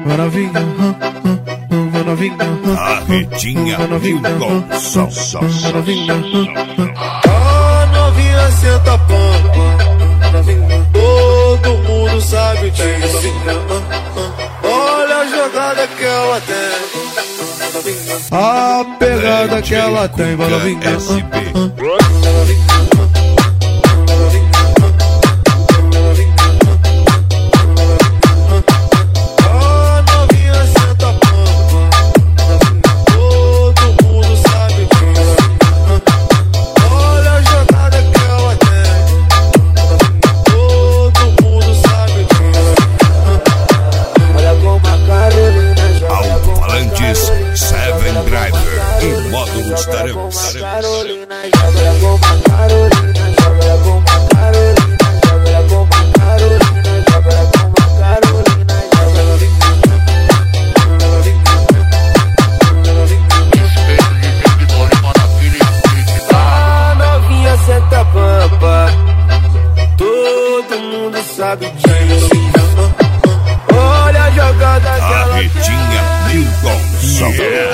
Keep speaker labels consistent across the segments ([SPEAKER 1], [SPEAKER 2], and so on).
[SPEAKER 1] vai novinha, vai novinha.
[SPEAKER 2] Carretinha Milton, som.
[SPEAKER 1] Vai novinha,
[SPEAKER 3] A novinha senta pampa, novinha. Todo mundo sabe disso. Olha a jogada que ela tem,
[SPEAKER 1] a pegada que ela tem, vai novinha.
[SPEAKER 3] Carolina, joga ela com uma Carolina, joga ela com uma Carolina, joga ela com uma Carolina, joga ela com uma Carolina, joga ela a novinha senta pampa, todo mundo sabe disso. Olha a jogada que ela
[SPEAKER 2] Carretinha Milton, som.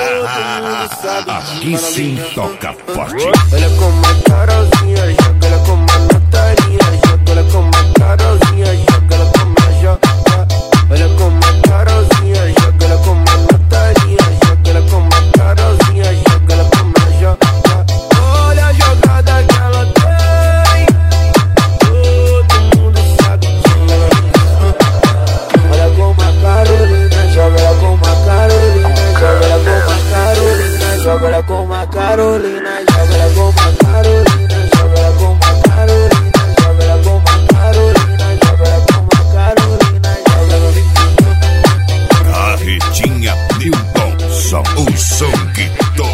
[SPEAKER 3] aqui
[SPEAKER 2] sim toca forte.
[SPEAKER 3] Ela com uma Carolzinha, joga ela com uma Natalinha, joga ela com uma Carolzinha, joga ela com uma joga. Ela com uma Carolzinha, joga ela com uma Natalinha, joga ela com uma Carolzinha, joga ela com uma joga. Olha a jogada que ela tem, todo mundo sabe disso. Olha com uma Carolina, joga ela com uma Carolina, joga ela com uma Carolina, joga ela com uma Carolina, joga ela com uma Carolina, joga ela com uma Carolina, joga ela com uma Carolina, joga ela com uma Carolina, joga ela.
[SPEAKER 2] Carretinha Milton, som. O som que toca.